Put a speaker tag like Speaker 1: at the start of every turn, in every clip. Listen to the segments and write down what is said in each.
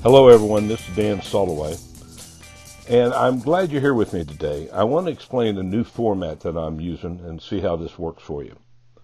Speaker 1: Hello everyone, this is Dan Soloway, and I'm glad you're here with me today. I want to explain a new format that I'm using and see how this works for you.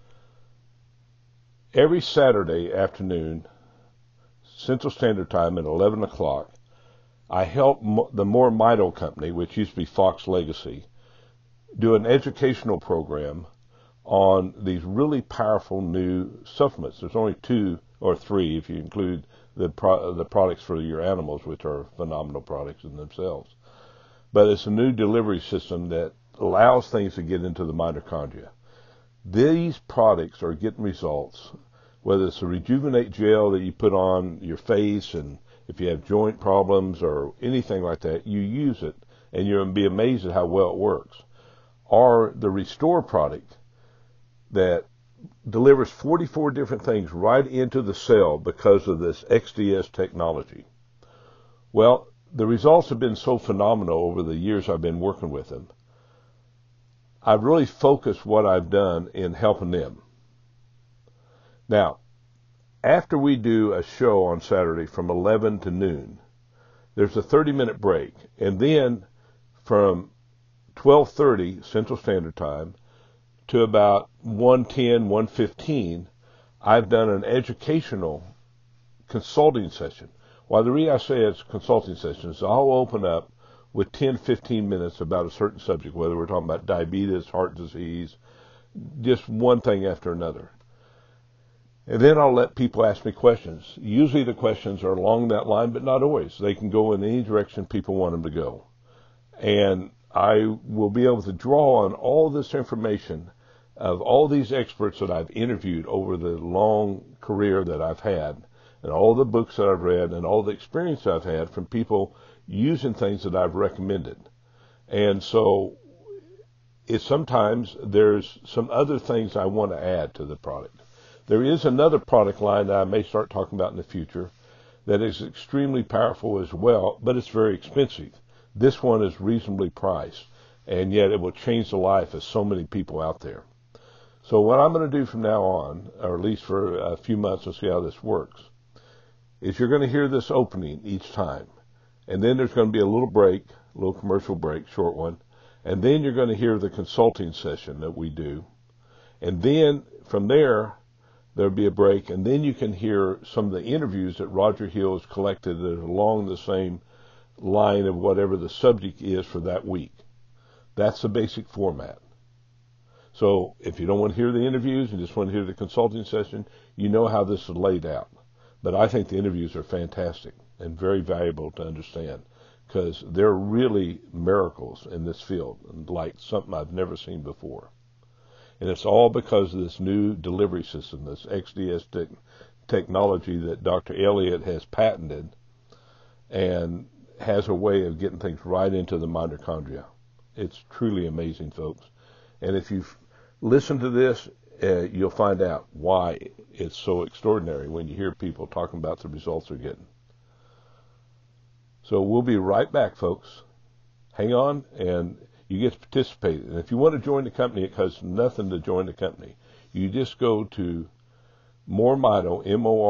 Speaker 1: Every Saturday afternoon, Central Standard Time at 11 o'clock, I help the More Mito Company, which used to be Fox Legacy, do an educational program on these really powerful new supplements. There's only 2 or 3 if you include the products for your animals, which are phenomenal products in themselves. But it's a new delivery system that allows things to get into the mitochondria. These products are getting results, whether it's a Rejuvenate gel that you put on your face, and if you have joint problems or anything like that, you use it, and you're going to be amazed at how well it works. Or the Restore product that delivers 44 different things right into the cell because of this XDS technology. Well, the results have been so phenomenal over the years I've been working with them. I've really focused what I've done in helping them. Now, after we do a show on Saturday from 11 to noon, there's a 30-minute break, and then from 12:30 Central Standard Time to about 1:10, 1:15, I've done an educational consulting session. Well, the reason I say it's a consulting session is I'll open up with 10, 15 minutes about a certain subject, whether we're talking about diabetes, heart disease, just one thing after another. And then I'll let people ask me questions. Usually the questions are along that line, but not always. They can go in any direction people want them to go. And I will be able to draw on all this information of all these experts that I've interviewed over the long career that I've had, and all the books that I've read, and all the experience I've had from people using things that I've recommended. And so sometimes there's some other things I want to add to the product. There is another product line that I may start talking about in the future that is extremely powerful as well, but it's very expensive. This one is reasonably priced, and yet it will change the life of so many people out there. So what I'm going to do from now on, or at least for a few months to see how this works, is you're going to hear this opening each time. And then there's going to be a little break, a little commercial break, short one. And then you're going to hear the consulting session that we do. And then from there, there'll be a break. And then you can hear some of the interviews that Roger Hill has collected that are along the same line of whatever the subject is for that week. That's the basic format. So if you don't want to hear the interviews and just want to hear the consulting session, you know how this is laid out. But I think the interviews are fantastic and very valuable to understand, because they're really miracles in this field, like something I've never seen before. And it's all because of this new delivery system, this XDS technology that Dr. Elliott has patented and has a way of getting things right into the mitochondria. It's truly amazing, folks. And if you've listened to this, you'll find out why it's so extraordinary when you hear people talking about the results they're getting. So we'll be right back, folks. Hang on, and you get to participate. And if you want to join the company, it costs nothing to join the company. You just go to moremito,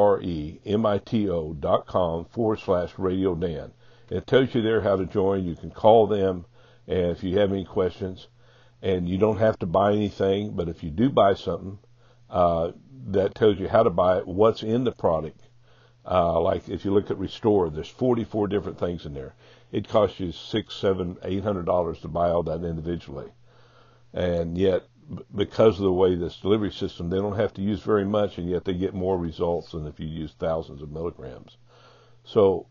Speaker 1: moremito.com/Radio Dan. And it tells you there how to join. You can call them, and if you have any questions. And you don't have to buy anything, but if you do buy something, that tells you how to buy it, what's in the product. Like if you look at Restore, there's 44 different things in there. It costs you $600, $700, $800 to buy all that individually. And yet, because of the way this delivery system, they don't have to use very much, and yet they get more results than if you use thousands of milligrams. So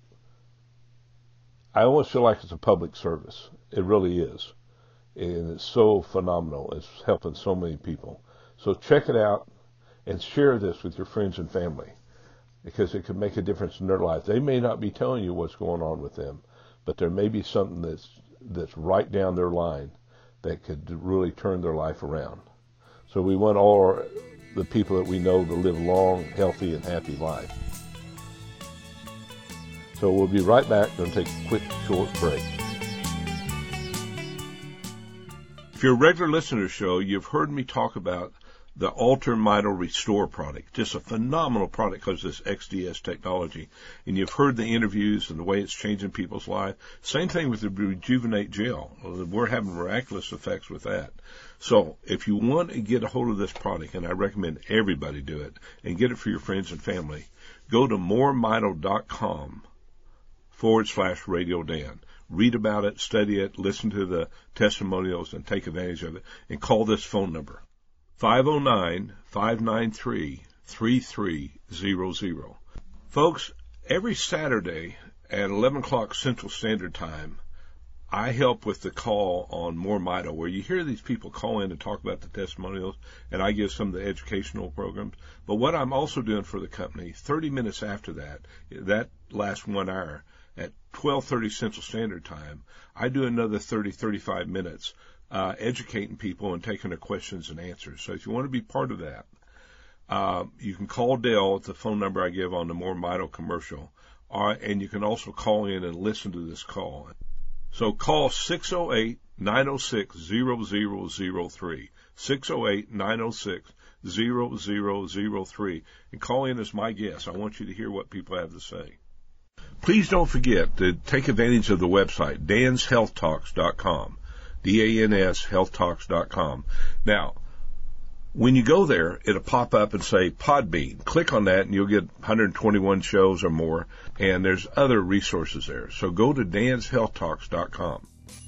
Speaker 1: I almost feel like it's a public service. It really is. And it's so phenomenal. It's helping so many people. So check it out and share this with your friends and family, because it could make a difference in their life. They may not be telling you what's going on with them, but there may be something that's right down their line that could really turn their life around. So we want all the people that we know to live long, healthy, and happy life. So we'll be right back. Going to take a quick, short break. If you're a regular listener to the show, you've heard me talk about the Alter Mitral Restore product. Just a phenomenal product because of this XDS technology. And you've heard the interviews and the way it's changing people's lives. Same thing with the Rejuvenate Gel. We're having miraculous effects with that. So if you want to get a hold of this product, and I recommend everybody do it, and get it for your friends and family, go to moremitral.com/Radio Dan. Read about it, study it, listen to the testimonials, and take advantage of it. And call this phone number, 509-593-3300. Folks, every Saturday at 11 o'clock Central Standard Time, I help with the call on More Mito, where you hear these people call in and talk about the testimonials, and I give some of the educational programs. But what I'm also doing for the company, 30 minutes after that lasts 1 hour, at 12:30 Central Standard Time, I do another 35 minutes educating people and taking their questions and answers. So if you want to be part of that, you can call Dale at the phone number I give on the More Mito commercial, and you can also call in and listen to this call. So call 608-906-0003, 608-906-0003, and call in as my guest. I want you to hear what people have to say. Please don't forget to take advantage of the website, danshealthtalks.com, DANShealthtalks.com. Now, when you go there, it'll pop up and say Podbean. Click on that and you'll get 121 shows or more, and there's other resources there. So go to danshealthtalks.com.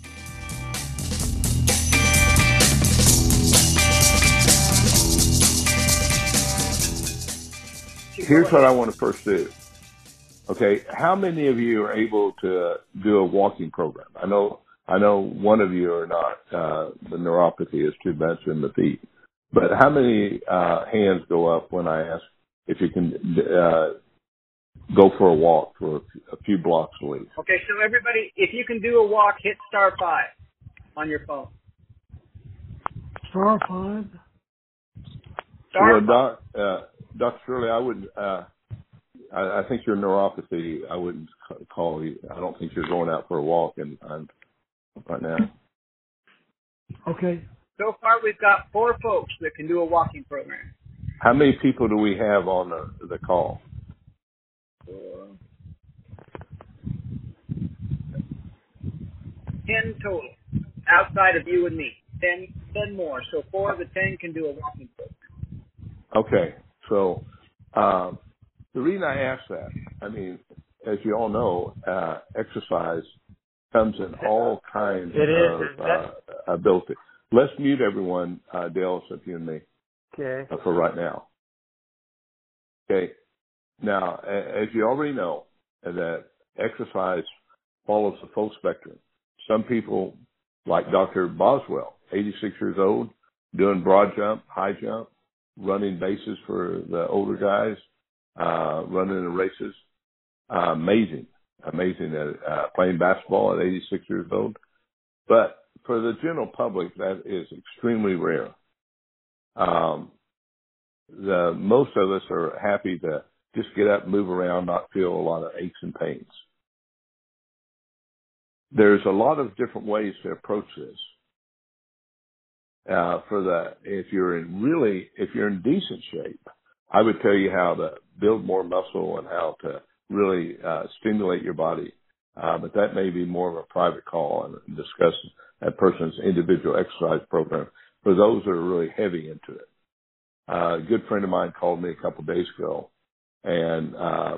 Speaker 1: Here's what I want to first do. Okay, how many of you are able to do a walking program? I know one of you are not. The neuropathy is too much in the feet. But how many hands go up when I ask if you can go for a walk for a few blocks a week?
Speaker 2: Okay, so everybody, if you can do a walk, hit *5 on your phone.
Speaker 3: *5?
Speaker 2: *5.
Speaker 1: Well, Dr. Shirley, I wouldn't. I think your neuropathy, I wouldn't call you. I don't think you're going out for a walk right now.
Speaker 3: Okay.
Speaker 2: So far, we've got 4 folks that can do a walking program.
Speaker 1: How many people do we have on the call?
Speaker 2: 10 total, outside of you and me. 10 more. So 4 of the 10 can do a walking program.
Speaker 1: Okay. So the reason I ask that, I mean, as you all know, exercise comes in all kinds of ability. Let's mute everyone, Dale, except you and me,
Speaker 3: okay,
Speaker 1: for right now. Okay. Now, as you already know, that exercise follows the full spectrum. Some people, like Dr. Boswell, 86 years old, doing broad jump, high jump, running bases for the older guys, running in races. Amazing at playing basketball at 86 years old. But for the general public, that is extremely rare. Most of us are happy to just get up, move around, not feel a lot of aches and pains. There's a lot of different ways to approach this. If you're in decent shape, I would tell you how to build more muscle and how to really stimulate your body. But that may be more of a private call and discuss that person's individual exercise program for those that are really heavy into it. A good friend of mine called me a couple of days ago, and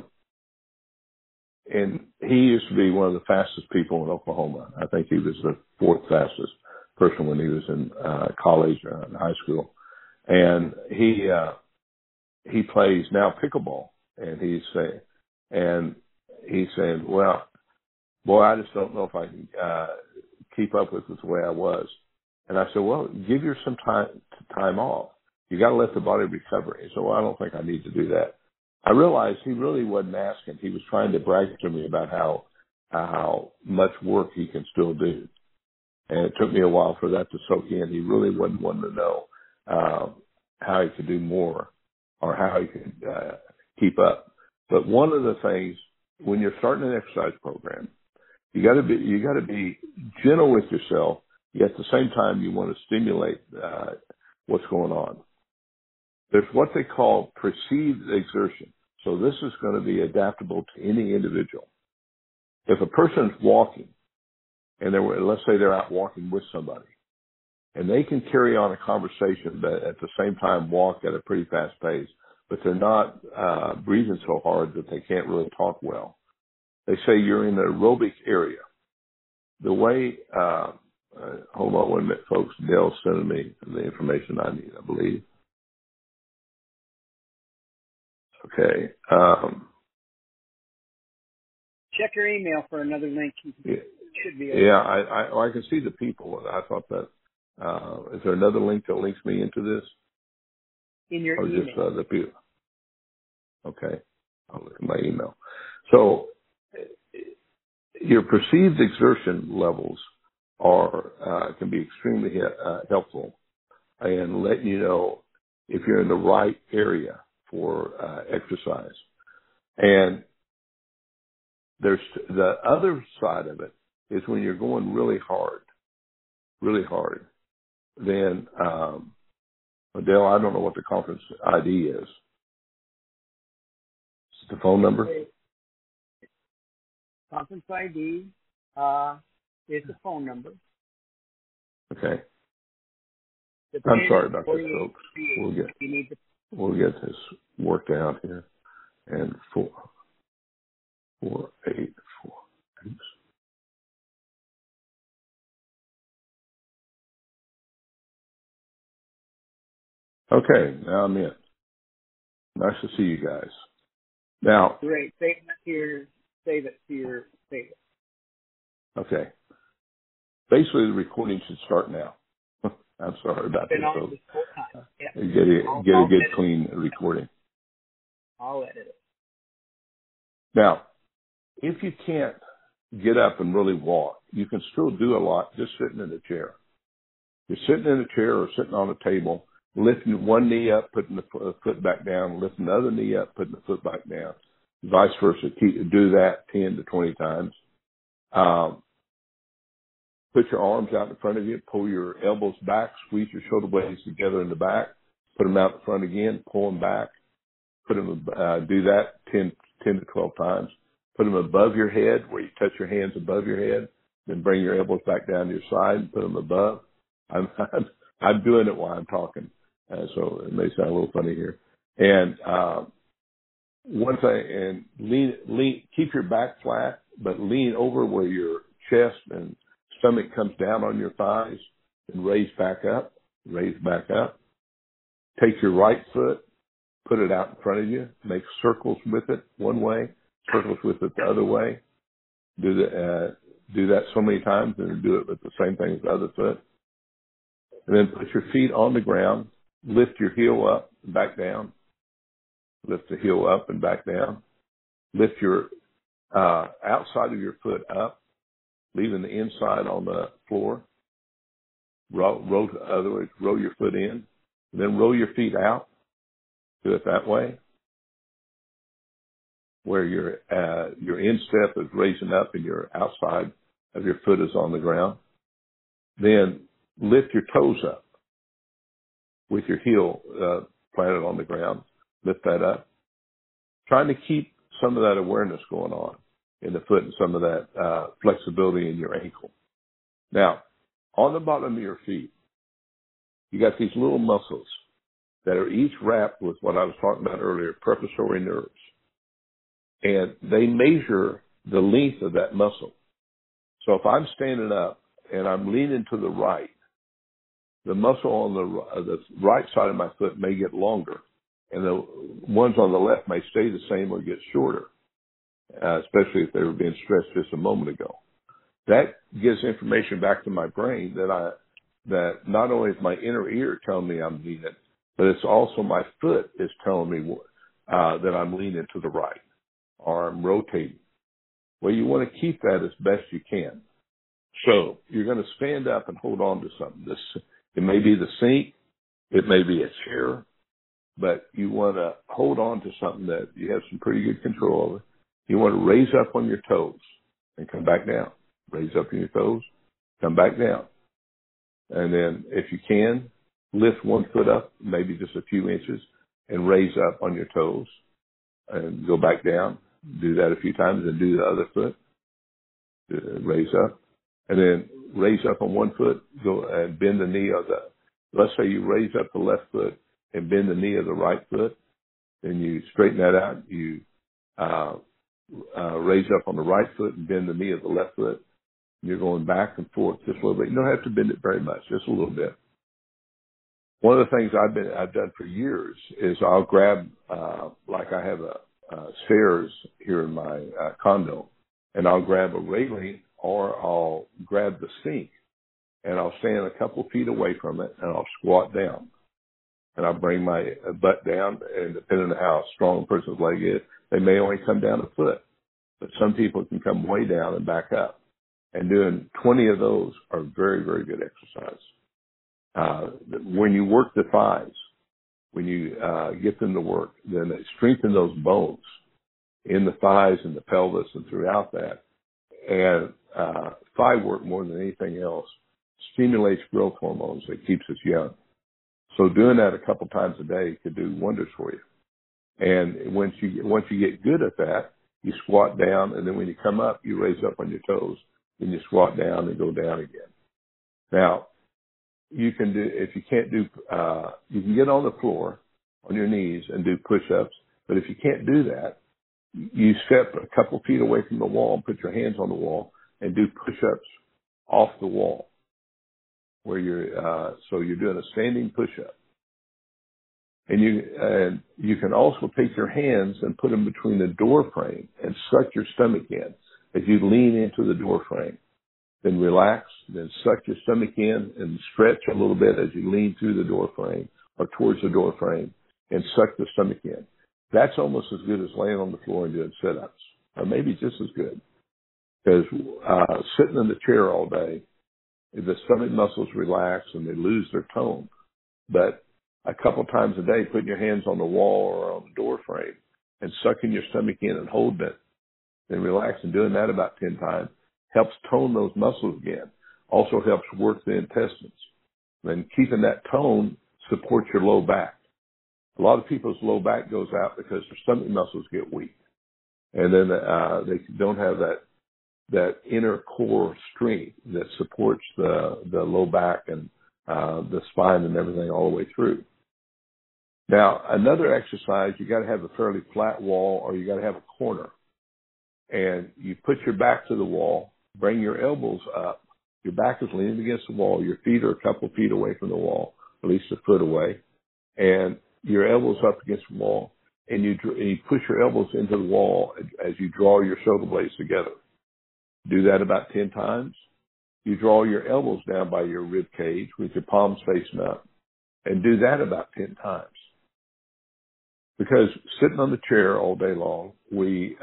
Speaker 1: he used to be one of the fastest people in Oklahoma. I think he was the 4th fastest person when he was in college or in high school. And he plays now pickleball, and he's saying, well, boy, I just don't know if I can keep up with it the way I was. And I said, well, give your some time off. You got to let the body recover. He said, well, I don't think I need to do that. I realized he really wasn't asking. He was trying to brag to me about how much work he can still do. And it took me a while for that to soak in. He really wasn't wanting to know how he could do more or how he could keep up. But one of the things, when you're starting an exercise program, you got to be gentle with yourself. Yet at the same time, you want to stimulate what's going on. There's what they call perceived exertion. So this is going to be adaptable to any individual. If a person's walking, and let's say they're out walking with somebody, and they can carry on a conversation but at the same time walk at a pretty fast pace, but they're not breathing so hard that they can't really talk well. They say you're in the aerobic area. The way, hold on 1 minute, folks. Dale's sending me the information I need, I believe. Okay.
Speaker 2: Check your email for another link. Should be
Speaker 1: yeah, I can see the people. I thought that. Is there another link that links me into this?
Speaker 2: In your
Speaker 1: or
Speaker 2: email.
Speaker 1: Just the people? Okay. I'll look at my email. So your perceived exertion levels can be extremely helpful in letting you know if you're in the right area for exercise. And there's the other side of it is when you're going really hard, then, Adele, I don't know what the conference ID is. Is it the phone number?
Speaker 2: Conference ID is the phone number.
Speaker 1: Okay. I'm sorry about this, folks. We'll get this worked out here. And 484. Oops. Okay, now I'm in. Nice to see you guys. Now.
Speaker 2: Great. Save it to your favorite.
Speaker 1: Okay. Basically, the recording should start now. I'm sorry about this, folks.
Speaker 2: Yep.
Speaker 1: Get a good, clean recording.
Speaker 2: I'll edit it.
Speaker 1: Now, if you can't get up and really walk, you can still do a lot just sitting in a chair. You're sitting in a chair or sitting on a table, lifting one knee up, putting the foot back down, lifting the other knee up, putting the foot back down, vice versa. Do that 10 to 20 times. Put your arms out in front of you, pull your elbows back, squeeze your shoulder blades together in the back, put them out in front again, pull them back, do that 10 to 12 times. Put them above your head where you touch your hands above your head, then bring your elbows back down to your side and put them above. I'm doing it while I'm talking, so it may sound a little funny here. And lean, keep your back flat, but lean over where your chest and stomach comes down on your thighs and raise back up. Take your right foot, put it out in front of you, make circles with it one way, circles with it the other way. Do that so many times and do it with the same thing as the other foot. And then put your feet on the ground, lift your heel up and back down. Lift the heel up and back down. Lift your outside of your foot up, leaving the inside on the floor. Roll your foot in, then roll your feet out. Do it that way, where your instep is raising up and your outside of your foot is on the ground. Then lift your toes up with your heel planted on the ground. Lift that up. Trying to keep some of that awareness going on in the foot and some of that flexibility in your ankle. Now, on the bottom of your feet, you got these little muscles that are each wrapped with what I was talking about earlier, preparatory nerves. And they measure the length of that muscle. So if I'm standing up and I'm leaning to the right, the muscle on the right side of my foot may get longer, and the ones on the left may stay the same or get shorter, especially if they were being stretched just a moment ago. That gives information back to my brain that not only is my inner ear telling me I'm leaning, but it's also my foot is telling me that I'm leaning to the right or I'm rotating. Well, you want to keep that as best you can. So you're going to stand up and hold on to something. It may be the sink, it may be a chair, but you want to hold on to something that you have some pretty good control over. You want to raise up on your toes and come back down. Raise up on your toes, come back down. And then if you can, lift one foot up, maybe just a few inches, and raise up on your toes and go back down. Do that a few times and do the other foot, raise up, and then raise up on one foot, go and bend the knee of let's say you raise up the left foot and bend the knee of the right foot, then you straighten that out. You raise up on the right foot and bend the knee of the left foot. You're going back and forth just a little bit. You don't have to bend it very much, just a little bit. One of the things I've done for years is I'll grab, like I have stairs here in my condo, and I'll grab a railing or I'll grab the sink, and I'll stand a couple feet away from it, and I'll squat down. And I'll bring my butt down, and depending on how strong a person's leg is, they may only come down a foot, but some people can come way down and back up. And doing 20 of those are very, very good exercise. When you work the thighs, when you get them to work, then they strengthen those bones in the thighs and the pelvis and throughout that. And thigh work, more than anything else, stimulates growth hormones that keeps us young. So doing that a couple times a day could do wonders for you. And once you get good at that, you squat down, and then when you come up, you raise up on your toes, then you squat down and go down again. Now, you can do, if you can't do, you can get on the floor on your knees and do push-ups, but if you can't do that, you step a couple feet away from the wall and put your hands on the wall and do push-ups off the wall, where so you're doing a standing push-up. And you can also take your hands and put them between the door frame and suck your stomach in as you lean into the door frame. Then relax, then suck your stomach in and stretch a little bit as you lean through the door frame or towards the door frame and suck the stomach in. That's almost as good as laying on the floor and doing sit-ups, or maybe just as good. Because sitting in the chair all day, the stomach muscles relax and they lose their tone. But a couple times a day, putting your hands on the wall or on the door frame and sucking your stomach in and holding it, then relax, and doing that about 10 times helps tone those muscles again. Also helps work the intestines. Then keeping that tone supports your low back. A lot of people's low back goes out because their stomach muscles get weak. And then they don't have that inner core strength that supports the low back and the spine and everything all the way through. Now, another exercise, you got to have a fairly flat wall, or you got to have a corner. And you put your back to the wall, bring your elbows up. Your back is leaning against the wall. Your feet are a couple feet away from the wall, at least a foot away. And your elbows up against the wall. And you push your elbows into the wall as you draw your shoulder blades together. Do that about 10 times. You draw your elbows down by your rib cage with your palms facing up. And do that about 10 times. Because sitting on the chair all day long, we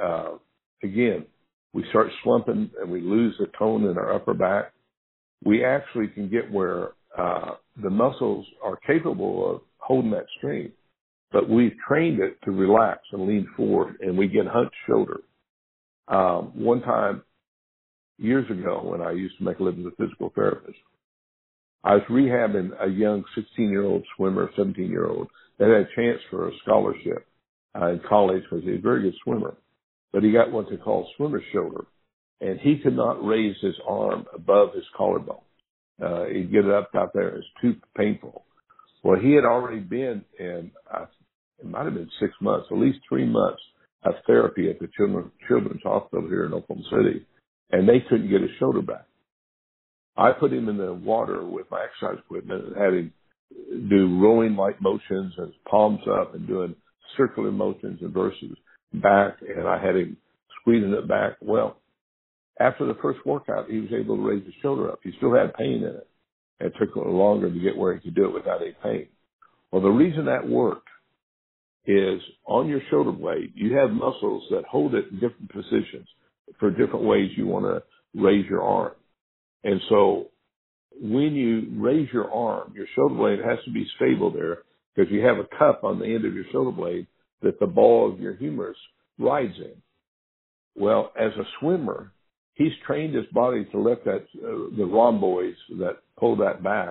Speaker 1: start slumping and we lose the tone in our upper back. We actually can get where the muscles are capable of holding that strength, but we've trained it to relax and lean forward, and we get hunched shoulder. One time, years ago, when I used to make a living as a physical therapist, I was rehabbing a young 16-year-old swimmer, 17-year-old, that had a chance for a scholarship in college because he was a very good swimmer. But he got what they call swimmer's shoulder, and he could not raise his arm above his collarbone. He'd get it up out there. It was too painful. Well, he had already been in, it might have been 6 months, at least 3 months of therapy at the Children's Hospital here in Oklahoma City, and they couldn't get his shoulder back. I put him in the water with my exercise equipment and had him do rolling like motions and palms up and doing circular motions and versus back, and I had him squeezing it back. Well, after the first workout, he was able to raise his shoulder up. He still had pain in it. It took a little longer to get where he could do it without any pain. Well, the reason that worked is on your shoulder blade, you have muscles that hold it in different positions for different ways you want to raise your arm. And so when you raise your arm, your shoulder blade has to be stable there because you have a cup on the end of your shoulder blade that the ball of your humerus rides in. Well, as a swimmer, he's trained his body to let that the rhomboids that pull that back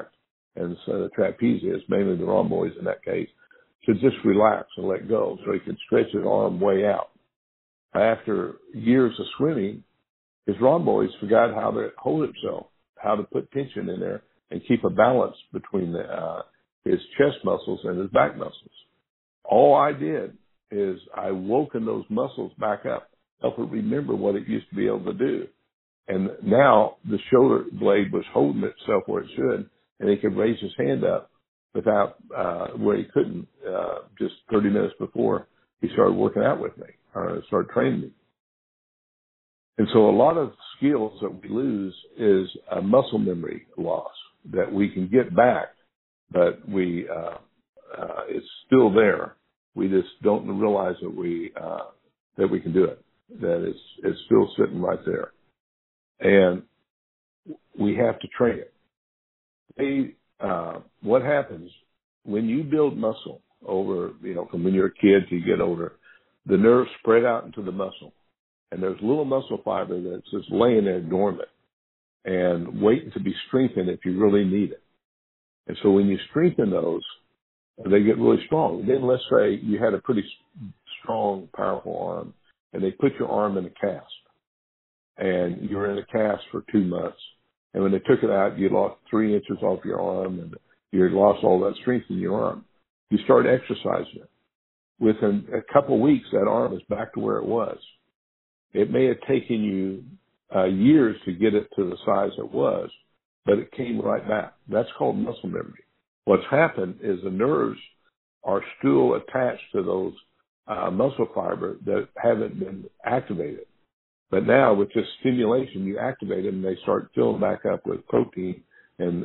Speaker 1: and so the trapezius, mainly the rhomboids in that case, to just relax and let go so he could stretch his arm way out. After years of swimming, his rhomboids forgot how to hold himself, how to put tension in there and keep a balance between his chest muscles and his back muscles. All I did is I woken those muscles back up, help it remember what it used to be able to do. And now the shoulder blade was holding itself where it should, and he could raise his hand up without where he couldn't just 30 minutes before he started working out with me or started training me. And so a lot of skills that we lose is a muscle memory loss that we can get back, but it's still there. We just don't realize that we can do it, that it's still sitting right there. And we have to train it. What happens when you build muscle over, from when you're a kid to you get older, the nerves spread out into the muscle. And there's little muscle fiber that's just laying there dormant and waiting to be strengthened if you really need it. And so when you strengthen those, they get really strong. Then let's say you had a pretty strong, powerful arm, and they put your arm in a cast. And you were in a cast for 2 months. And when they took it out, you lost 3 inches off your arm, and you lost all that strength in your arm. You start exercising it. Within a couple of weeks, that arm is back to where it was. It may have taken you years to get it to the size it was, but it came right back. That's called muscle memory. What's happened is the nerves are still attached to those muscle fiber that haven't been activated. But now with this stimulation, you activate them and they start filling back up with protein and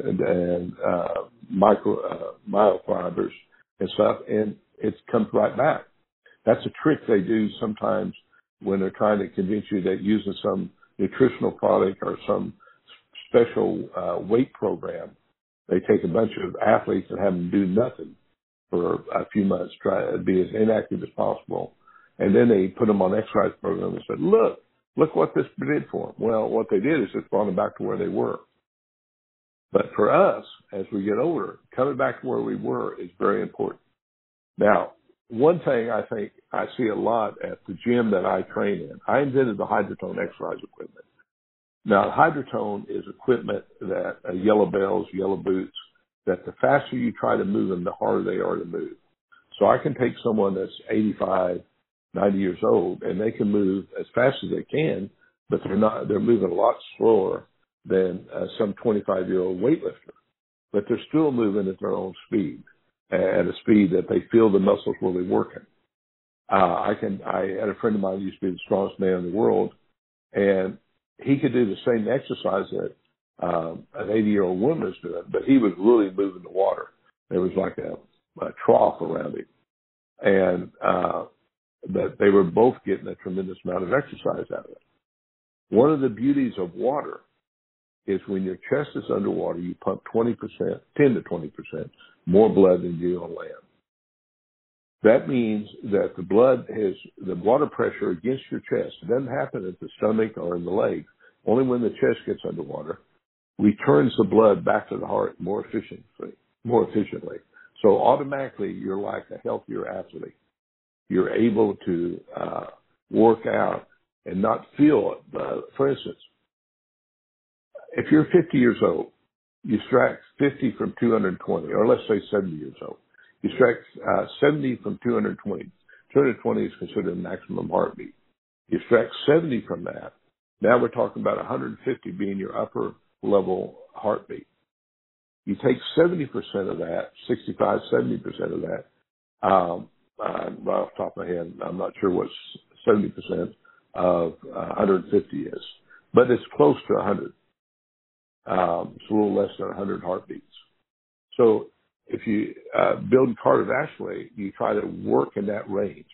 Speaker 1: myofibers and stuff, and it comes right back. That's a trick they do sometimes when they're trying to convince you that using some nutritional product or some special weight program, they take a bunch of athletes and have them do nothing for a few months, try to be as inactive as possible, and then they put them on an exercise program and said, look what this did for them. Well, what they did is just brought them back to where they were. But for us, as we get older, coming back to where we were is very important. Now, one thing I think I see a lot at the gym that I train in, I invented the Hydrotone exercise equipment. Now, Hydrotone is equipment that yellow bells, yellow boots, that the faster you try to move them, the harder they are to move. So I can take someone that's 85, 90 years old, and they can move as fast as they can, but they're moving a lot slower than some 25-year-old weightlifter. But they're still moving at their own speed, at a speed that they feel the muscles really working. I had a friend of mine who used to be the strongest man in the world, and he could do the same exercise that an 80-year-old woman is doing, but he was really moving the water. There was like a trough around him. And but they were both getting a tremendous amount of exercise out of it. One of the beauties of water is when your chest is underwater, you pump 10 to 20% more blood than you do on land. That means that the water pressure against your chest, it doesn't happen at the stomach or in the legs, only when the chest gets underwater, returns the blood back to the heart more efficiently. So automatically you're like a healthier athlete. You're able to work out and not feel it. For instance, if you're 50 years old, you subtract 50 from 220, or let's say 70 years old. You subtract 70 from 220. 220 is considered a maximum heartbeat. You subtract 70 from that. Now we're talking about 150 being your upper level heartbeat. You take 70% of that, 65, 70% of that, right off the top of my head, I'm not sure what 70% of 150 is, but it's close to 100. It's a little less than 100 heartbeats. So if you build cardiovascularly, you try to work in that range.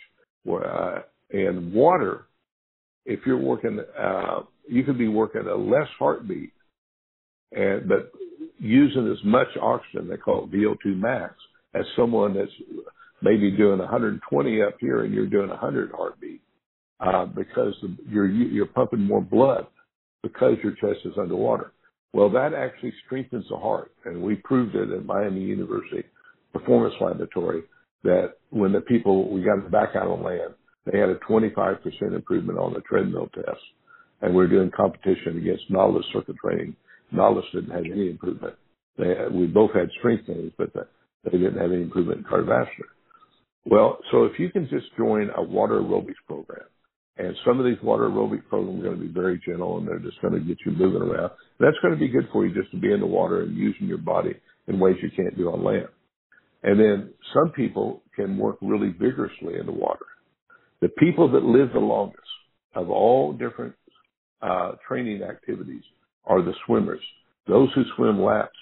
Speaker 1: And water, if you're working, you could be working a less heartbeat, but using as much oxygen, they call it VO2 max, as someone that's maybe doing 120 up here and you're doing 100 heartbeat, because you're pumping more blood because your chest is underwater. Well, that actually strengthens the heart, and we proved it at Miami University Performance Laboratory that when we got back out on land, they had a 25% improvement on the treadmill test. And we're doing competition against Nautilus circuit training. Nautilus didn't have any improvement. We both had strength gains, but they didn't have any improvement in cardiovascular. Well, so if you can just join a water aerobics program, and some of these water aerobic programs are going to be very gentle, and they're just going to get you moving around. That's going to be good for you just to be in the water and using your body in ways you can't do on land. And then some people can work really vigorously in the water. The people that live the longest of all different training activities are the swimmers, those who swim laps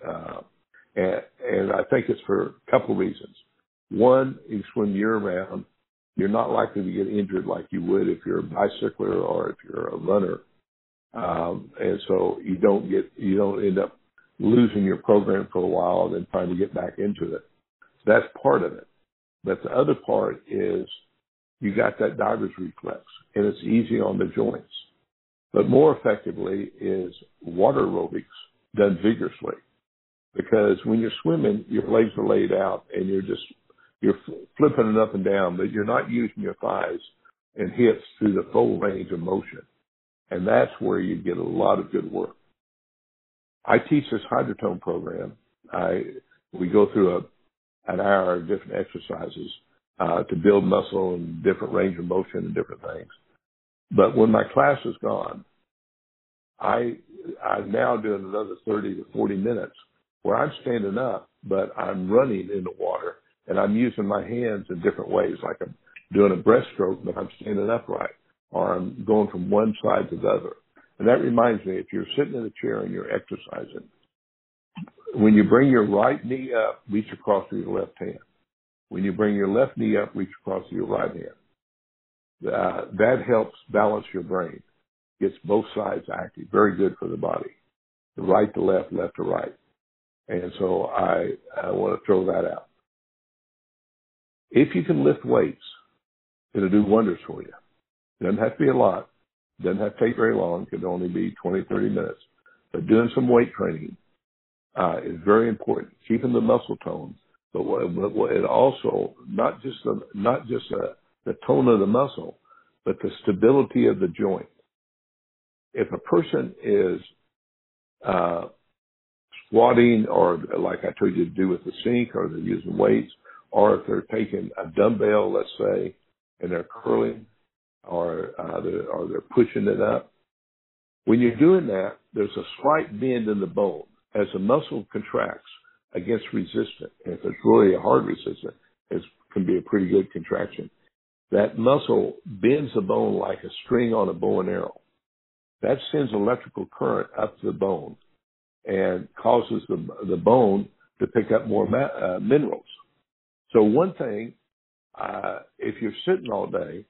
Speaker 1: and I think it's for a couple of reasons. One, you swim year round. You're not likely to get injured like you would if you're a bicycler or if you're a runner. And so you don't end up losing your program for a while and then trying to get back into it. So that's part of it. But the other part is you got that diver's reflex, and it's easy on the joints. But more effectively is water aerobics done vigorously. Because when you're swimming, your legs are laid out and you're flipping it up and down, but you're not using your thighs and hips through the full range of motion. And that's where you get a lot of good work. I teach this hydrotone program. We go through an hour of different exercises to build muscle and different range of motion and different things. But when my class is gone, I'm now doing another 30 to 40 minutes where I'm standing up, but I'm running in the water and I'm using my hands in different ways, like I'm doing a breaststroke, but I'm standing upright, or I'm going from one side to the other. And that reminds me, if you're sitting in a chair and you're exercising, when you bring your right knee up, reach across to your left hand. When you bring your left knee up, reach across to your right hand. That helps balance your brain. Gets both sides active. Very good for the body. The right to left, left to right. And so I want to throw that out. If you can lift weights, it'll do wonders for you. Doesn't have to be a lot. Doesn't have to take very long. It could only be 20, 30 minutes. But doing some weight training is very important. Keeping the muscle tone, but it also not just the tone of the muscle, but the stability of the joint. If a person is squatting, or like I told you to do with the sink, or they're using weights, or if they're taking a dumbbell, let's say, and they're curling, or they're pushing it up. When you're doing that, there's a slight bend in the bone as the muscle contracts against resistance. And if it's really a hard resistance, it can be a pretty good contraction. That muscle bends the bone like a string on a bow and arrow. That sends electrical current up to the bone and causes the bone to pick up more minerals. So one thing, if you're sitting all day,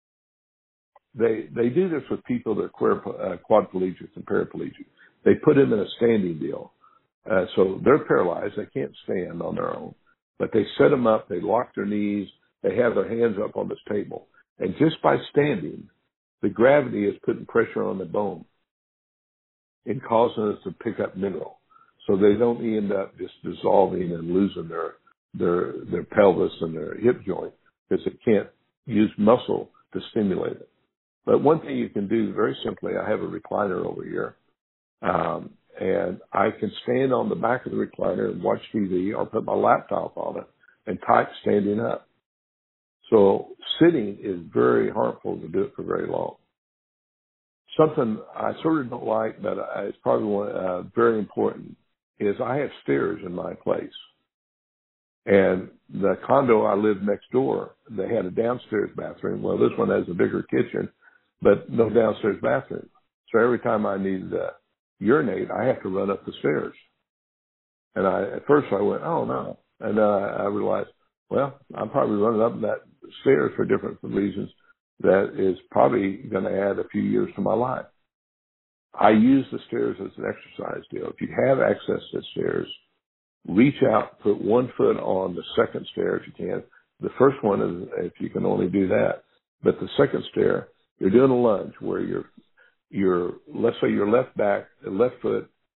Speaker 1: they do this with people that are quadriplegics and paraplegics. They put them in a standing deal. So they're paralyzed. They can't stand on their own. But they set them up. They lock their knees. They have their hands up on this table. And just by standing, the gravity is putting pressure on the bone and causing us to pick up mineral. So they don't end up just dissolving and losing their pelvis and their hip joint because it can't use muscle to stimulate it. But one thing you can do very simply, I have a recliner over here, and I can stand on the back of the recliner and watch TV or put my laptop on it and type standing up. So sitting is very harmful to do it for very long. Something I sort of don't like, but it's probably very important, is I have stairs in my place. And the condo I lived next door, they had a downstairs bathroom. Well, this one has a bigger kitchen, but no downstairs bathroom. So every time I need to urinate, I have to run up the stairs. And at first I went, oh no. And I realized, well, I'm probably running up that stairs for different reasons. That is probably going to add a few years to my life. I use the stairs as an exercise deal. If you have access to stairs, reach out, put one foot on the second stair if you can. The first one is if you can only do that. But the second stair, you're doing a lunge where you're let's say your left foot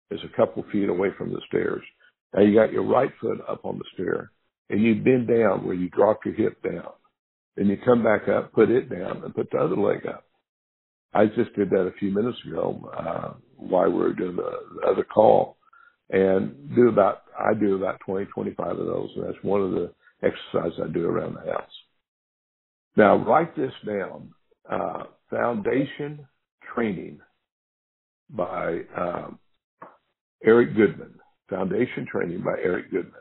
Speaker 1: is a couple feet away from the stairs. Now you got your right foot up on the stair, and you bend down where you drop your hip down. Then you come back up, put it down, and put the other leg up. I just did that a few minutes ago while we were doing the other call, and I do about 20, 25 of those, and that's one of the exercises I do around the house. Now, write this down, Foundation Training by Eric Goodman. Foundation Training by Eric Goodman.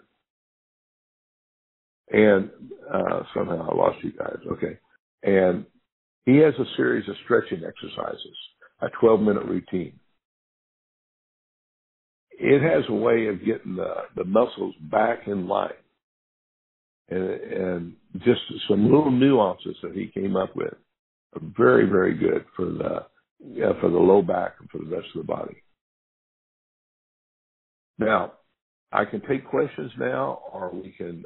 Speaker 1: And somehow I lost you guys. Okay. And he has a series of stretching exercises, a 12-minute routine. It has a way of getting the muscles back in line. And just some little nuances that he came up with are very, very good for the low back and for the rest of the body. Now, I can take questions now, or we can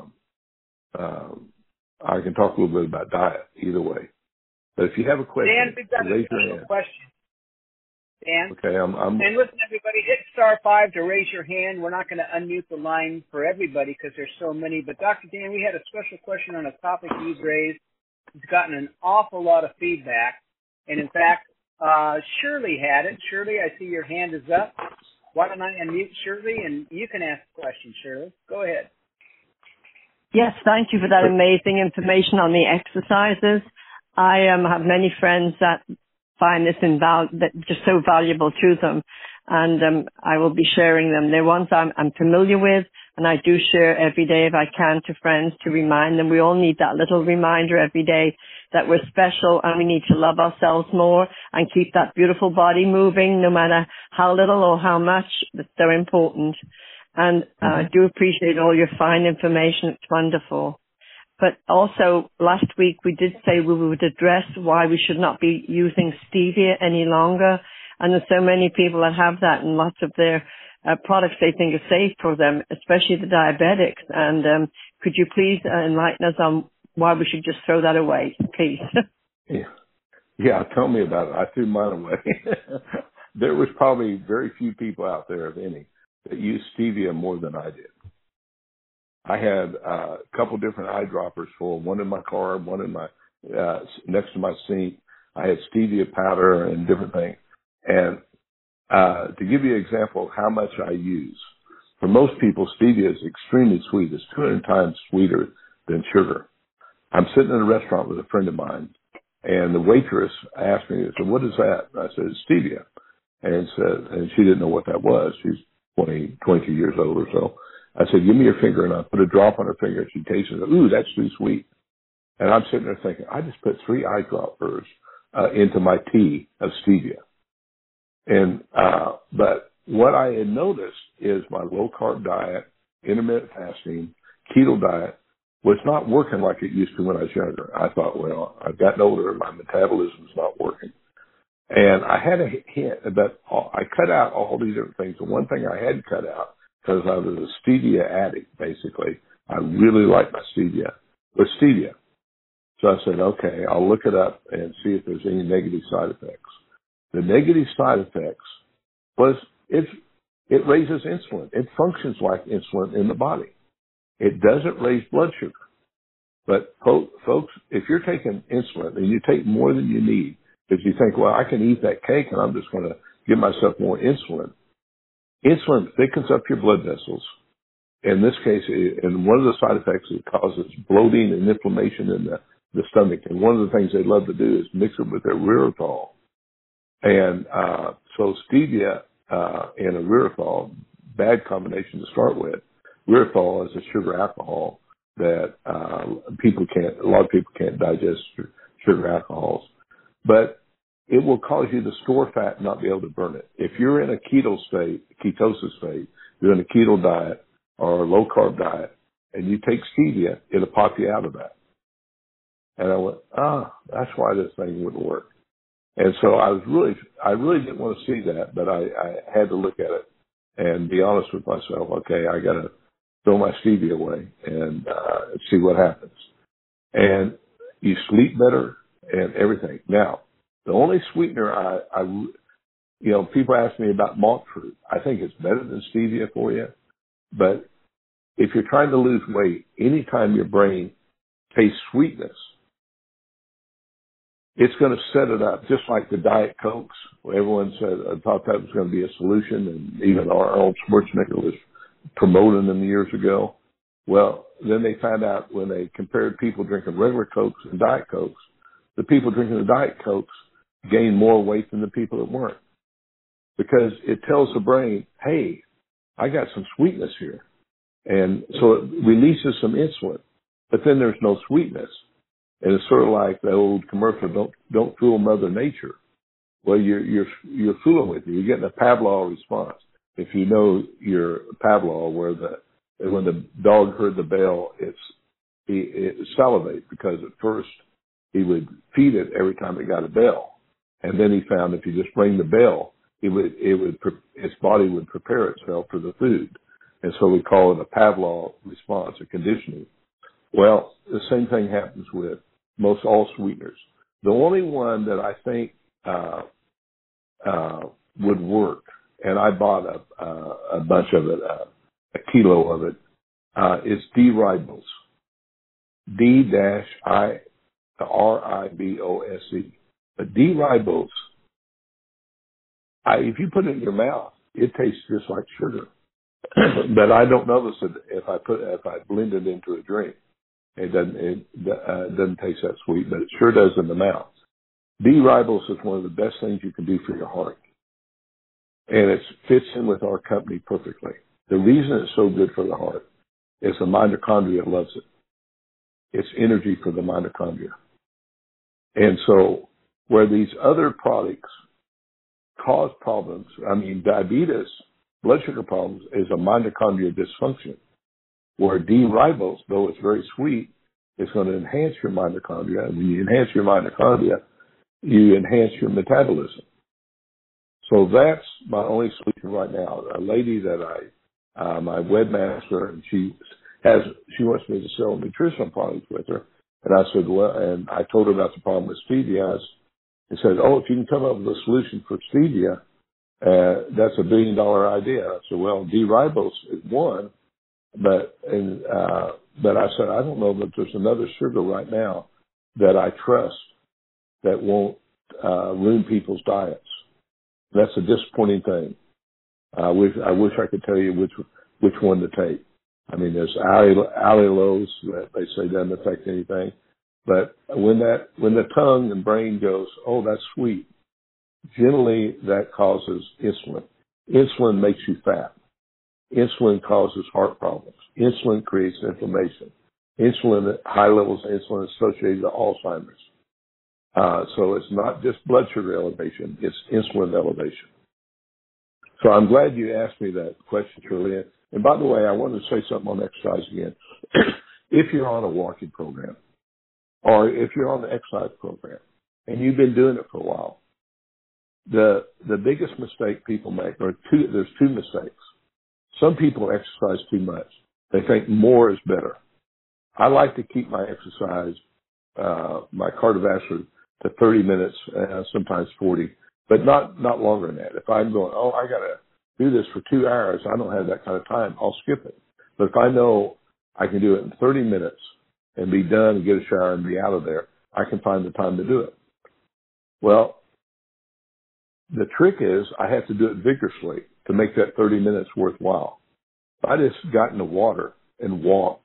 Speaker 1: I can talk a little bit about diet, either way. But if you have a question,
Speaker 2: Dan, we've got
Speaker 1: raise your
Speaker 2: a
Speaker 1: hand.
Speaker 2: question. Dan?
Speaker 1: Okay, I'm
Speaker 2: And listen, everybody, hit *5 to raise your hand. We're not going to unmute the line for everybody because there's so many. But Dr. Dan, we had a special question on a topic you've raised. It's gotten an awful lot of feedback. And in fact, Shirley had it. Shirley, I see your hand is up. Why don't I unmute Shirley, and you can ask a question, Shirley. Go ahead.
Speaker 4: Yes, thank you for that amazing information on the exercises. I have many friends that find this that just so valuable to them, and I will be sharing them. They're ones I'm familiar with, and I do share every day if I can to friends to remind them. We all need that little reminder every day that we're special and we need to love ourselves more and keep that beautiful body moving no matter how little or how much. It's so important. And I do appreciate all your fine information. It's wonderful. But also, last week we did say we would address why we should not be using stevia any longer. And there's so many people that have that, and lots of their products they think are safe for them, especially the diabetics. And could you please enlighten us on why we should just throw that away, please?
Speaker 1: Yeah, tell me about it. I threw mine away. There was probably very few people out there, if any, that used stevia more than I did. I had a couple different eyedroppers full, one in my car, one in my next to my sink. I had stevia powder and different things. And to give you an example of how much I use, for most people, stevia is extremely sweet. It's 200 times sweeter than sugar. I'm sitting in a restaurant with a friend of mine, and the waitress asked me, said, "What is that?" And I said, "It's stevia." And she didn't know what that was. She's 22 years old or so. I said, "Give me your finger," and I put a drop on her finger. She tasted it. Ooh, that's too sweet. And I'm sitting there thinking, I just put 3 eyedroppers into my tea of stevia. And but what I had noticed is my low-carb diet, intermittent fasting, keto diet was not working like it used to when I was younger. I thought, well, I've gotten older, my metabolism's not working. And I had a hint that I cut out all these different things. The one thing I hadn't cut out, because I was a stevia addict, basically, I really liked my stevia, was stevia. So I said, okay, I'll look it up and see if there's any negative side effects. The negative side effects was it raises insulin. It functions like insulin in the body. It doesn't raise blood sugar. But folks, if you're taking insulin and you take more than you need, if you think, well, I can eat that cake and I'm just going to give myself more insulin, insulin thickens up your blood vessels. In this case, and one of the side effects, it causes bloating and inflammation in the stomach. And one of the things they love to do is mix it with their erythritol. And so stevia and erythritol, bad combination to start with. Erythritol is a sugar alcohol that a lot of people can't digest sugar alcohols. But it will cause you to store fat and not be able to burn it. If you're in a ketosis state, you're in a keto diet or a low-carb diet, and you take stevia, it'll pop you out of that. And I went, that's why this thing wouldn't work. And so I really didn't want to see that, but I had to look at it and be honest with myself. Okay, I got to throw my stevia away and see what happens. And you sleep better and everything. Now, the only sweetener People ask me about monk fruit. I think it's better than stevia for you. But if you're trying to lose weight, anytime your brain tastes sweetness, it's going to set it up, just like the Diet Cokes. Everyone said, I thought that was going to be a solution, and even our old Schwarzenegger was promoting them years ago. Well, then they found out when they compared people drinking regular Cokes and Diet Cokes, the people drinking the Diet Cokes gained more weight than the people that weren't. Because it tells the brain, hey, I got some sweetness here. And so it releases some insulin, but then there's no sweetness. And it's sort of like the old commercial, don't fool Mother Nature. Well, you're fooling with you. You're getting a Pavlov response. If you know your Pavlov, where when the dog heard the bell, it salivated, because at first he would feed it every time it got a bell, and then he found if you just ring the bell, its body would prepare itself for the food, and so we call it a Pavlov response, a conditioning. Well, the same thing happens with most all sweeteners. The only one that I think would work, and I bought a bunch of it, a kilo of it, is D-ribose. D-I-R-I-B-O-S-E. But D-ribose, if you put it in your mouth, it tastes just like sugar. But I don't notice it if I blend it into a drink. It doesn't taste that sweet, but it sure does in the mouth. D-ribose is one of the best things you can do for your heart. And it fits in with our company perfectly. The reason it's so good for the heart is the mitochondria loves it. It's energy for the mitochondria. And so where these other products cause problems, diabetes, blood sugar problems, is a mitochondrial dysfunction, where D-ribose, though it's very sweet, is going to enhance your mitochondria. And when you enhance your mitochondria, you enhance your metabolism. So that's my only solution right now. A lady that my webmaster, and she wants me to sell nutritional products with her. And I said, well, and I told her about the problem with stevia. And said, if you can come up with a solution for stevia, that's $1 billion idea. I said, well, D-ribose is one, but I said, I don't know that there's another sugar right now that I trust that won't ruin people's diets. That's a disappointing thing. I wish I could tell you which one to take. There's allulose that they say doesn't affect anything, but when the tongue and brain goes, oh, that's sweet, generally that causes insulin. Insulin makes you fat. Insulin causes heart problems. Insulin creates inflammation. High levels of insulin associated with Alzheimer's. So it's not just blood sugar elevation, it's insulin elevation. So I'm glad you asked me that question, Shirley. And by the way, I wanted to say something on exercise again. If you're on a walking program, or if you're on the exercise program, and you've been doing it for a while, the biggest mistake people make, there's two mistakes. Some people exercise too much. They think more is better. I like to keep my exercise, my cardiovascular, to 30 minutes, sometimes 40, but not longer than that. If I'm going, I got to do this for 2 hours, I don't have that kind of time, I'll skip it. But if I know I can do it in 30 minutes and be done and get a shower and be out of there, I can find the time to do it. Well, the trick is I have to do it vigorously to make that 30 minutes worthwhile. If I just got in the water and walked,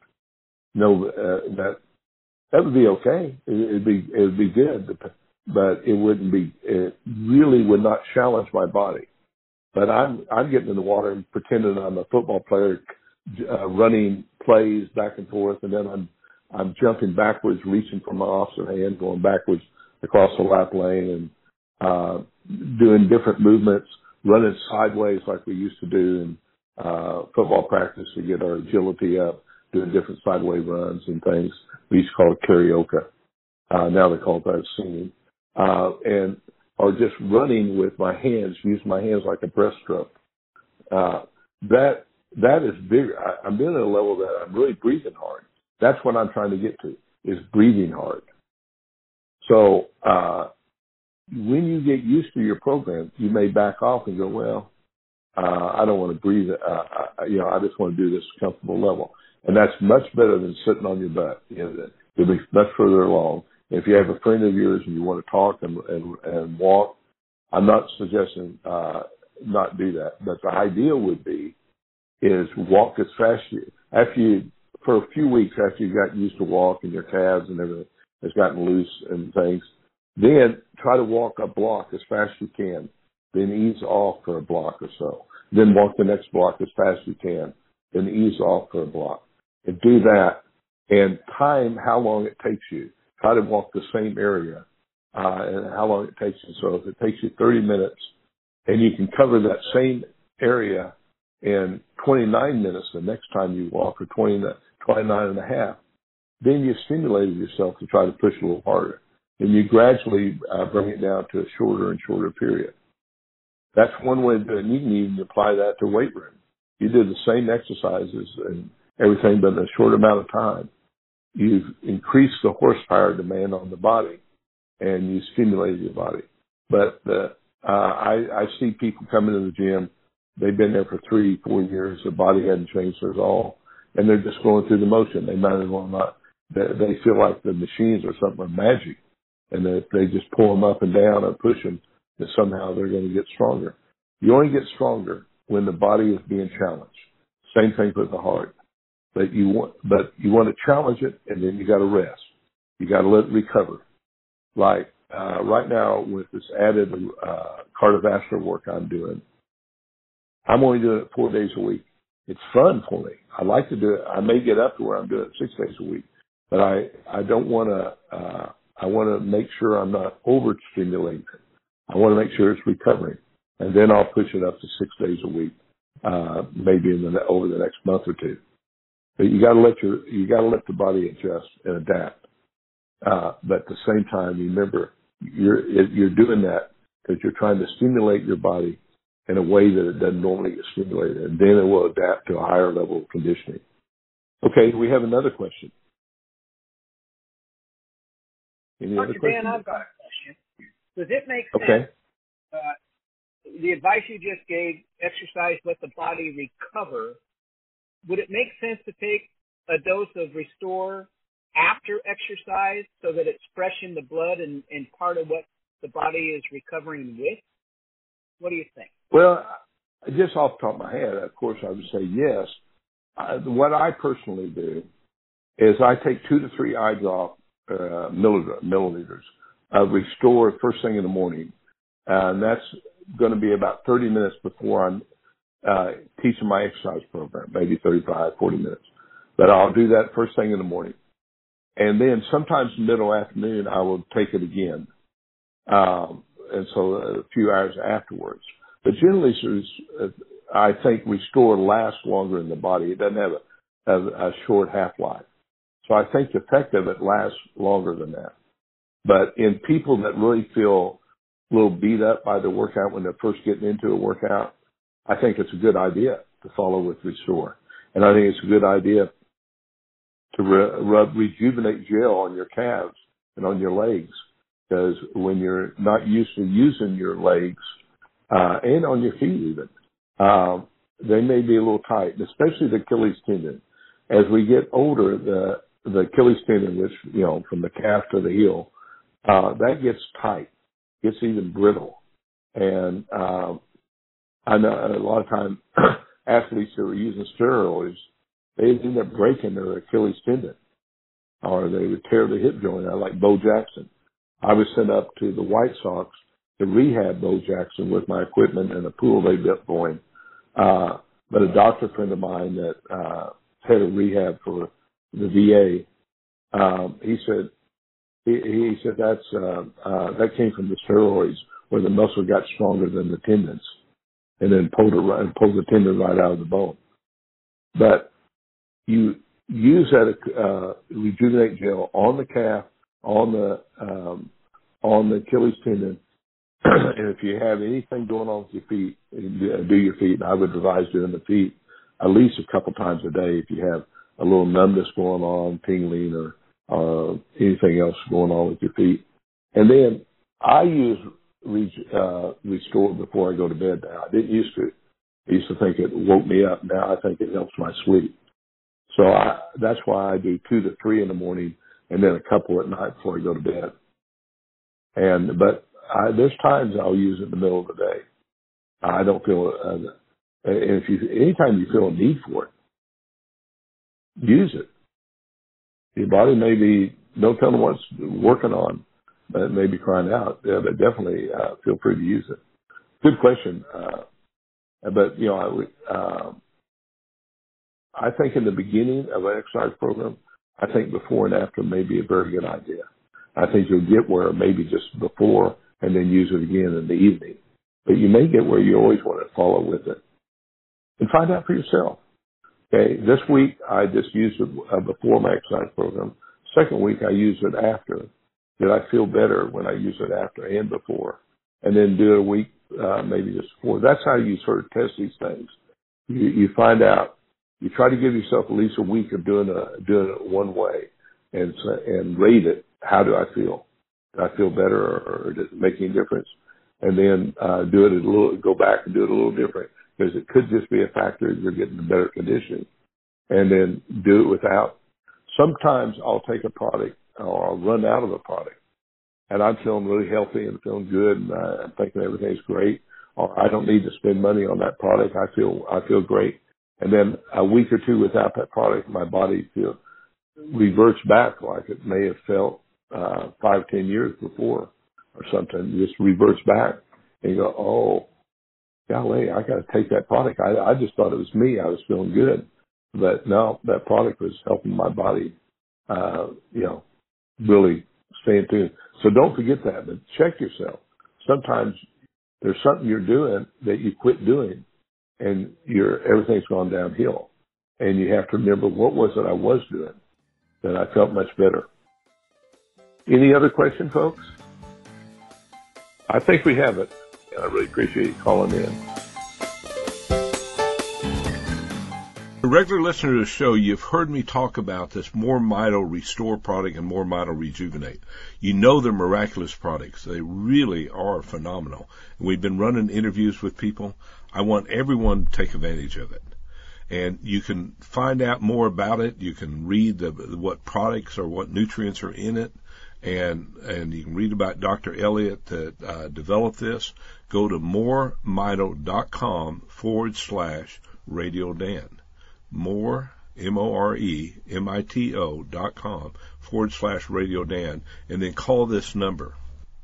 Speaker 1: that would be okay. It would be good, but it really would not challenge my body. But I'm getting in the water and pretending I'm a football player, running plays back and forth, and then I'm jumping backwards, reaching for my opposite hand, going backwards across the lap lane, and doing different movements, running sideways like we used to do in football practice to get our agility up, doing different sideways runs and things. We used to call it karaoke. Now they call that singing. Or just running with my hands, use my hands like a breaststroke. That is big. I'm in at a level that I'm really breathing hard. That's what I'm trying to get to, is breathing hard. So when you get used to your program, you may back off and go, well, I don't want to breathe. I just want to do this comfortable level. And that's much better than sitting on your butt. You'll be much further along. If you have a friend of yours and you want to talk and walk, I'm not suggesting not do that. But the ideal would be is walk as fast for a few weeks after you got used to walk and your calves and everything has gotten loose and things. Then try to walk a block as fast as you can. Then ease off for a block or so. Then walk the next block as fast as you can. Then ease off for a block. And do that and time how long it takes you. Try to walk the same area and how long it takes you. So if it takes you 30 minutes and you can cover that same area in 29 minutes the next time you walk, or 29 and a half, then you've stimulated yourself to try to push a little harder. And you gradually bring it down to a shorter and shorter period. That's one way to do it. You can even apply that to weight room. You do the same exercises and everything, but in a short amount of time. You've increased the horsepower demand on the body, and you stimulated your body. But I see people coming to the gym. They've been there for 3-4 years. Their body hadn't changed at all, and they're just going through the motion. They might as well not. They feel like the machines or something are magic, and that if they just pull them up and down and push them, that somehow they're going to get stronger. You only get stronger when the body is being challenged. Same thing with the heart. But you want to challenge it, and then you got to rest. You got to let it recover. Like right now with this added cardiovascular work I'm doing, I'm only doing it 4 days a week. It's fun for me. I like to do it. I may get up to where I'm doing it 6 days a week, but I don't want to. I want to make sure I'm not overstimulating it. I want to make sure it's recovering, and then I'll push it up to 6 days a week, maybe over the next month or two. But you got to let the body adjust and adapt. But at the same time, remember you're doing that because you're trying to stimulate your body in a way that it doesn't normally get stimulated, and then it will adapt to a higher level of conditioning. Okay, we have another question. Any other questions?
Speaker 2: Dan, I've got a question. Does it make sense? Okay. The advice you just gave, exercise, let the body recover. Would it make sense to take a dose of Restore after exercise so that it's fresh in the blood and part of what the body is recovering with? What do you think?
Speaker 1: Well, just off the top of my head, of course, I would say yes. What I personally do is I take 2 to 3 eye drop milliliters of Restore first thing in the morning. And that's going to be about 30 minutes before I'm teaching my exercise program, maybe 35, 40 minutes. But I'll do that first thing in the morning. And then sometimes middle afternoon, I will take it again. And so a few hours afterwards. But generally, I think Restore lasts longer in the body. It doesn't have a short half-life. So I think the effect of it lasts longer than that. But in people that really feel a little beat up by the workout when they're first getting into a workout, I think it's a good idea to follow with Restore. And I think it's a good idea to rub Rejuvenate gel on your calves and on your legs. Because when you're not used to using your legs, and on your feet even, they may be a little tight, especially the Achilles tendon. As we get older, the Achilles tendon, which, from the calf to the heel, that gets tight, gets even brittle. And I know a lot of times athletes that are using steroids, they end up breaking their Achilles tendon, or they would tear the hip joint out, like Bo Jackson. I was sent up to the White Sox to rehab Bo Jackson with my equipment and a pool they built for him. But a doctor friend of mine that had a rehab for the VA, he said that came from the steroids, where the muscle got stronger than the tendons, and then pulled the tendon right out of the bone. But you use that Rejuvenate gel on the calf, on the Achilles tendon, and if you have anything going on with your feet, do your feet. And I would advise doing the feet at least a couple times a day if you have a little numbness going on, tingling, or anything else going on with your feet. And then I use Restore before I go to bed now. I didn't used to. I used to think it woke me up. Now I think it helps my sleep. So that's why I do 2 to 3 in the morning and then a couple at night before I go to bed. But there's times I'll use it in the middle of the day. I don't feel, and anytime you feel a need for it, use it. Your body may be, don't tell them what it's working on, but it may be crying out. Yeah, but definitely feel free to use it. Good question. But, I think in the beginning of an exercise program, I think before and after may be a very good idea. I think you'll get where maybe just before and then use it again in the evening. But you may get where you always want to follow with it. And find out for yourself. Okay, this week I just used it before my exercise program. Second week I used it after. Did I feel better when I used it after and before? And then do it a week, maybe just before. That's how you sort of test these things. You find out. You try to give yourself at least a week of doing it one way, and rate it. How do I feel? Do I feel better, or does it make any difference? And then go back and do it a little different, because it could just be a factor you're getting a better condition. And then do it without. Sometimes I'll take a product or I'll run out of a product, and I'm feeling really healthy and feeling good, and I'm thinking everything's great, or I don't need to spend money on that product. I feel great. And then a week or two without that product, my body reverts back like it may have felt 5-10 years before or something. It just reverts back. And you go, oh, golly, I got to take that product. I just thought it was me. I was feeling good. But no, that product was helping my body, really stay in tune. So don't forget that, but check yourself. Sometimes there's something you're doing that you quit doing, and everything's gone downhill. And you have to remember, what was it I was doing that I felt much better? Any other question, folks? I think we have it. I really appreciate you calling in. A regular listener to the show, you've heard me talk about this More Mito Restore product and More Mito Rejuvenate. You know they're miraculous products. They really are phenomenal. We've been running interviews with people. I want everyone to take advantage of it. And you can find out more about it. You can read what products or what nutrients are in it. And you can read about Dr. Elliott that developed this. Go to moremito.com/Radio Dan. More, moremito.com/Radio Dan. And then call this number,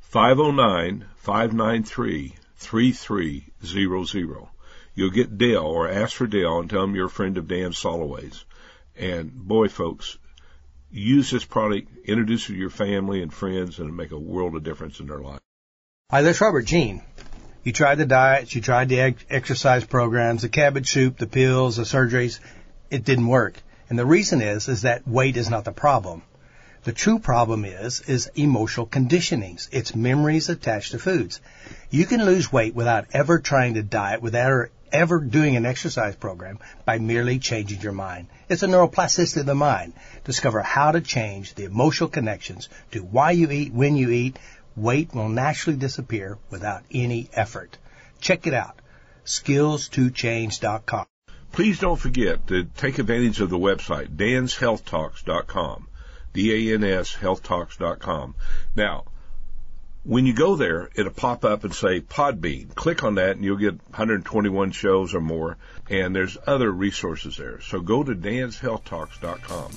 Speaker 1: 509-593-3300. You'll get Dale, or ask for Dale, and tell him you're a friend of Dan Soloway's. And boy, folks, use this product, introduce it to your family and friends, and it'll make a world of difference in their life.
Speaker 5: Hi, this is Robert. Gene. You tried the diets, you tried the exercise programs, the cabbage soup, the pills, the surgeries. It didn't work. And the reason is that weight is not the problem. The true problem is emotional conditionings. It's memories attached to foods. You can lose weight without ever trying to diet, without ever doing an exercise program, by merely changing your mind. It's a neuroplasticity of the mind. Discover how to change the emotional connections to why you eat, when you eat. Weight will naturally disappear without any effort. Check it out. skills2change.com.
Speaker 1: Please don't forget to take advantage of the website, danshealthtalks.com. DANShealthtalks.com. Now, when you go there, it'll pop up and say Podbean. Click on that and you'll get 121 shows or more, and there's other resources there. So go to danshealthtalks.com.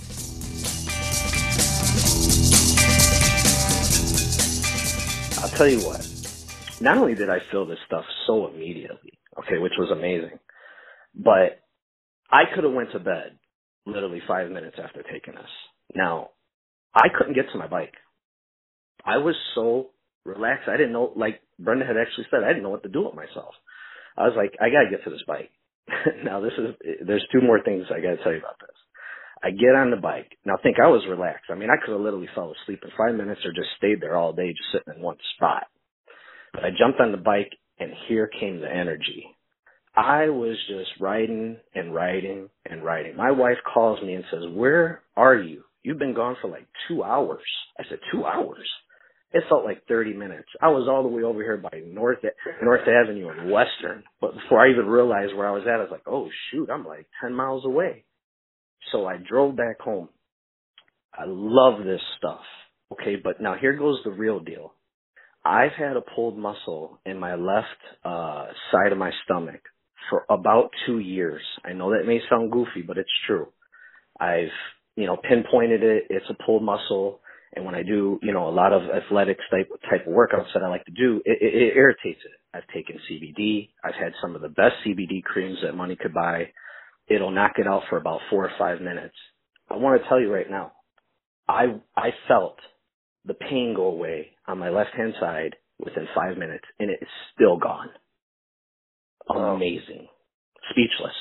Speaker 6: I'll tell you what, not only did I feel this stuff so immediately, okay, which was amazing, but I could have went to bed literally 5 minutes after taking this. Now, I couldn't get to my bike. I was so relaxed. I didn't know, like Brenda had actually said, I didn't know what to do with myself. I was like, I got to get to this bike. Now, there's two more things I got to tell you about this. I get on the bike. Now, think I was relaxed. I mean, I could have literally fell asleep in 5 minutes or just stayed there all day just sitting in one spot. But I jumped on the bike, and here came the energy. I was just riding and riding and riding. My wife calls me and says, "Where are you? You've been gone for like 2 hours." I said, 2 hours? It felt like 30 minutes. I was all the way over here by North Avenue and Western. But before I even realized where I was at, I was like, oh, shoot, I'm like 10 miles away. So I drove back home. I love this stuff. Okay, but now here goes the real deal. I've had a pulled muscle in my left side of my stomach for about 2 years. I know that may sound goofy, but it's true. I've, pinpointed it. It's a pulled muscle. And when I do, a lot of athletics type of workouts that I like to do, it irritates it. I've taken CBD. I've had some of the best CBD creams that money could buy. It'll knock it out for about 4 or 5 minutes. I want to tell you right now, I felt the pain go away on my left-hand side within 5 minutes, and it is still gone. Amazing. Speechless.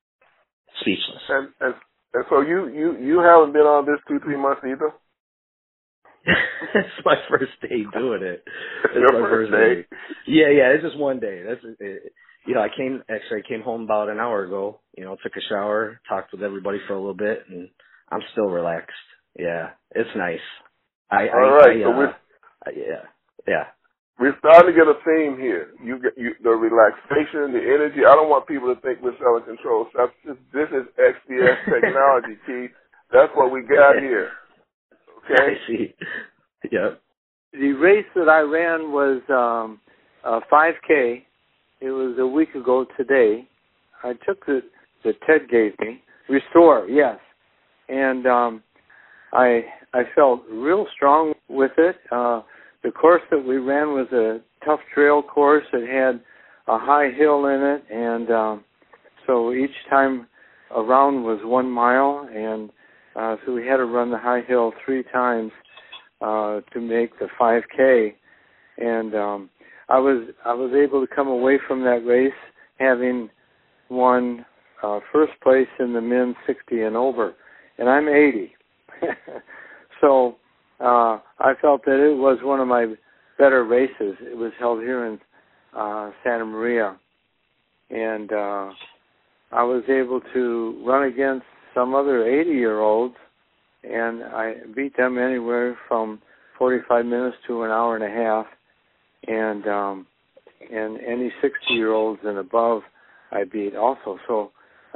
Speaker 7: And so you haven't been on this 2-3 months either?
Speaker 6: It's my first day doing it. It's
Speaker 7: your
Speaker 6: my
Speaker 7: first day?
Speaker 6: Yeah, it's just one day. That's it. I came home about an hour ago, took a shower, talked with everybody for a little bit, and I'm still relaxed. Yeah, it's nice. We're
Speaker 7: starting to get a theme here. The relaxation, the energy. I don't want people to think we're selling controlled substances. This is XDS technology, Keith. That's what we got here. Okay?
Speaker 6: I see. Yep.
Speaker 3: The race that I ran was a 5K. It was a week ago today. I took the Ted gave me. Restore, yes. And I felt real strong with it. The course that we ran was a tough trail course. It had a high hill in it, and so each time around was 1 mile, and so we had to run the high hill 3 times to make the 5K. And I was able to come away from that race having won first place in the men's 60 and over, and I'm 80. So I felt that it was one of my better races. It was held here in Santa Maria, and I was able to run against some other 80-year-olds, and I beat them anywhere from 45 minutes to an hour and a half, and any 60-year-olds and above I beat also. So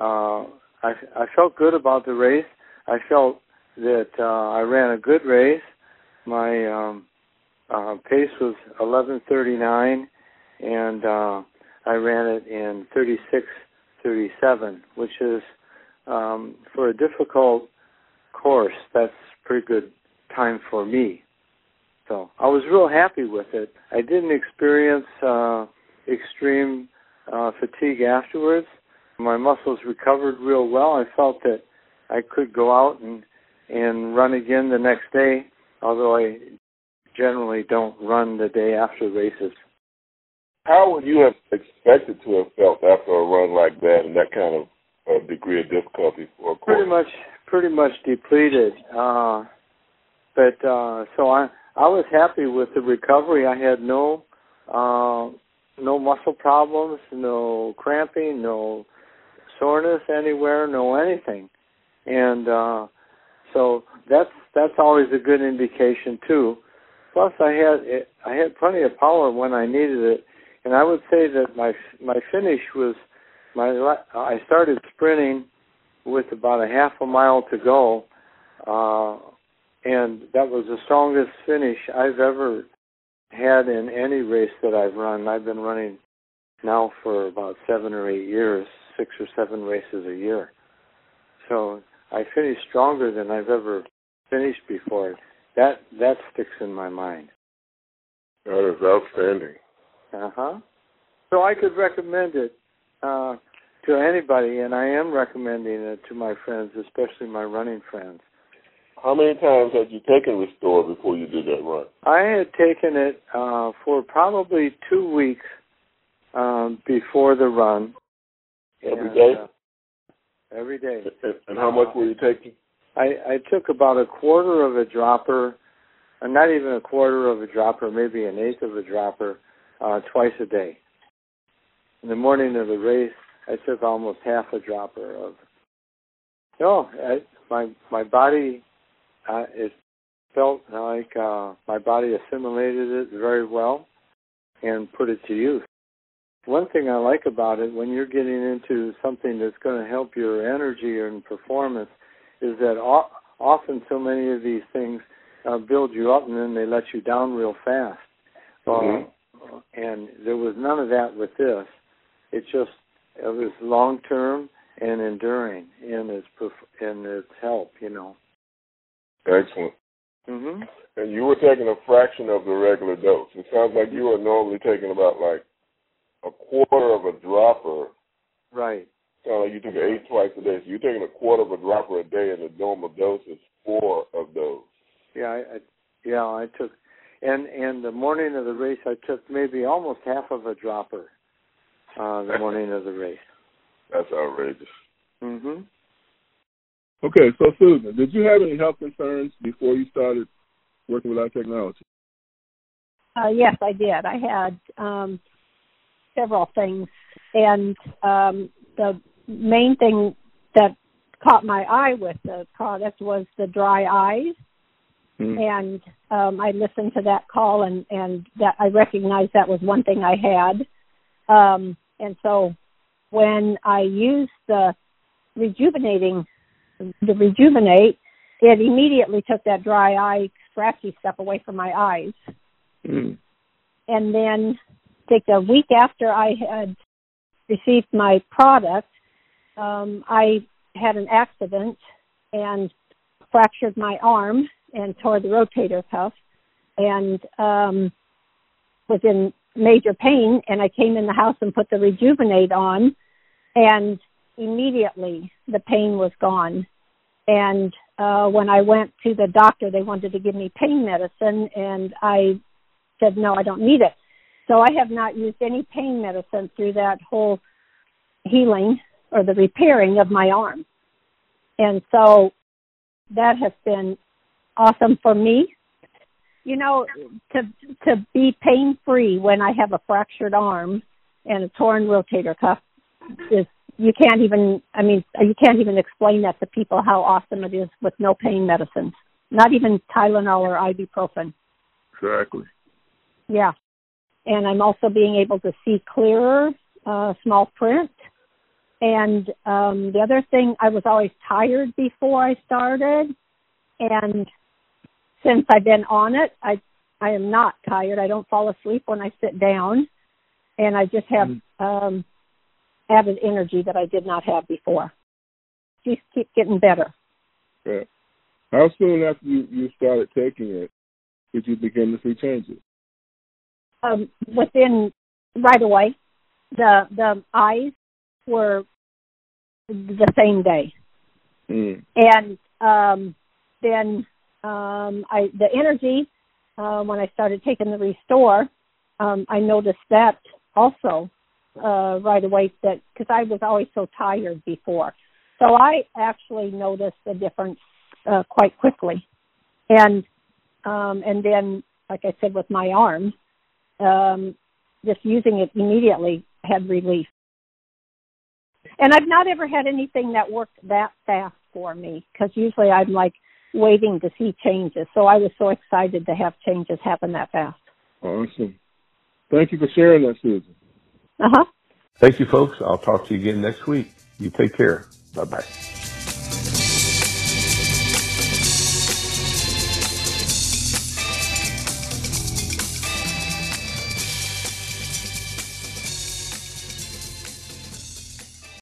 Speaker 3: I felt good about the race. I felt that I ran a good race. My pace was 11:39, and I ran it in 36:37, which is, for a difficult course, that's pretty good time for me. So I was real happy with it. I didn't experience extreme fatigue afterwards. My muscles recovered real well. I felt that I could go out and run again the next day, although I generally don't run the day after races.
Speaker 7: How would you have expected to have felt after a run like that and that kind of degree of difficulty for a course?
Speaker 3: Pretty much depleted. But so I was happy with the recovery. I had no muscle problems, no cramping, no soreness anywhere, no anything. And so that's always a good indication too. Plus, I had plenty of power when I needed it, and I would say that my finish was I started sprinting with about a half a mile to go, and that was the strongest finish I've ever had in any race that I've run. I've been running now for about 7 or 8 years, 6 or 7 races a year. So I finished stronger than I've ever finished before. That sticks in my mind.
Speaker 7: That is outstanding.
Speaker 3: So I could recommend it to anybody, and I am recommending it to my friends, especially my running friends.
Speaker 7: How many times had you taken Restore before you did that run?
Speaker 3: I had taken it for probably 2 weeks before the run.
Speaker 7: Every day?
Speaker 3: Every day.
Speaker 7: And how much were you taking?
Speaker 3: I took about a quarter of a dropper, not even a quarter of a dropper, maybe an eighth of a dropper, twice a day. In the morning of the race, I took almost half a dropper of. My body is Felt like my body assimilated it very well and put it to use. One thing I like about it, when you're getting into something that's going to help your energy and performance, is that often so many of these things build you up and then they let you down real fast. And there was none of that with this. It was long-term and enduring in its help, you know.
Speaker 7: Excellent.
Speaker 3: Mm-hmm.
Speaker 7: And you were taking a fraction of the regular dose. It sounds like you were normally taking about like a quarter of a dropper.
Speaker 3: Right.
Speaker 7: Sounds like you took it 8 twice a day. So you're taking a quarter of a dropper a day, and the normal dose is 4 of those.
Speaker 3: Yeah, I took, and the morning of the race, I took maybe almost half of a dropper. The morning of the race.
Speaker 7: That's outrageous.
Speaker 3: Mm-hmm.
Speaker 8: Okay, so Susan, did you have any health concerns before you started working with our technology?
Speaker 9: Yes, I did. I had several things, and the main thing that caught my eye with the product was the dry eyes. And I listened to that call, and that I recognized that was one thing I had. And so when I used the Rejuvenate, it immediately took that dry eye, scratchy stuff away from my eyes. And then, like a week after I had received my product, I had an accident and fractured my arm and tore the rotator cuff, and was in major pain. And I came in the house and put the Rejuvenate on, and immediately the pain was gone. And when I went to the doctor, they wanted to give me pain medicine, and I said, no, I don't need it. So I have not used any pain medicine through that whole healing or the repairing of my arm. And so that has been awesome for me. You know, to be pain-free when I have a fractured arm and a torn rotator cuff is, you can't even explain that to people how awesome it is with no pain medicines, not even Tylenol or ibuprofen.
Speaker 8: Exactly.
Speaker 9: Yeah. And I'm also being able to see clearer, small print. And the other thing, I was always tired before I started. And since I've been on it, I am not tired. I don't fall asleep when I sit down. And I just have added energy that I did not have before. Just keep getting better.
Speaker 8: Yeah. How soon after you started taking it did you begin to see changes?
Speaker 9: Within right away. The eyes were the same day. And then the energy, when I started taking the Restore, I noticed that also right away, that because I was always so tired before. So I actually noticed the difference quite quickly. And then, like I said, with my arm, just using it immediately had relief. And I've not ever had anything that worked that fast for me, because usually I'm like waiting to see changes. So I was so excited to have changes happen that fast.
Speaker 8: Awesome. Thank you for sharing that, Susan.
Speaker 1: Thank you, folks. I'll talk to you again next week. You take care. Bye-bye.